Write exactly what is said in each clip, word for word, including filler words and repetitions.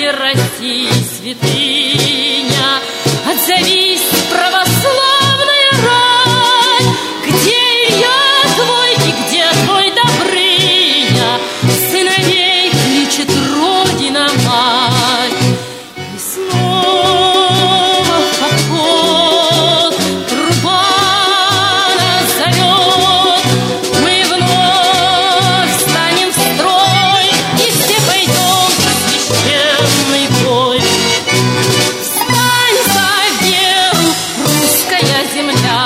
Матери России святыня, отзовись, православная рать, где Илья твой и где твой Добрыня, сыновей кличет Родина-мать. И снова поход, труба нас зовет, мы вновь встанем в строй и все пойдем в священный бой. Встань за веру, русская земля!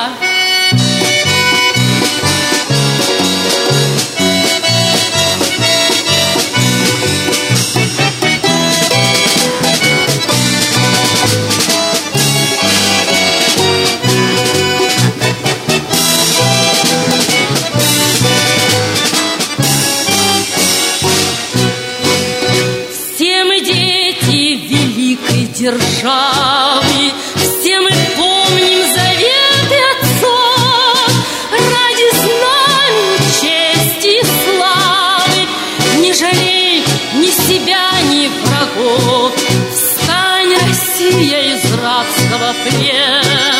Все мы дети великой державы, все мы помним заветы отцов. Ради знамени, чести и славы не жалей ни себя, ни врагов. Встань, Россия, из рабского плена!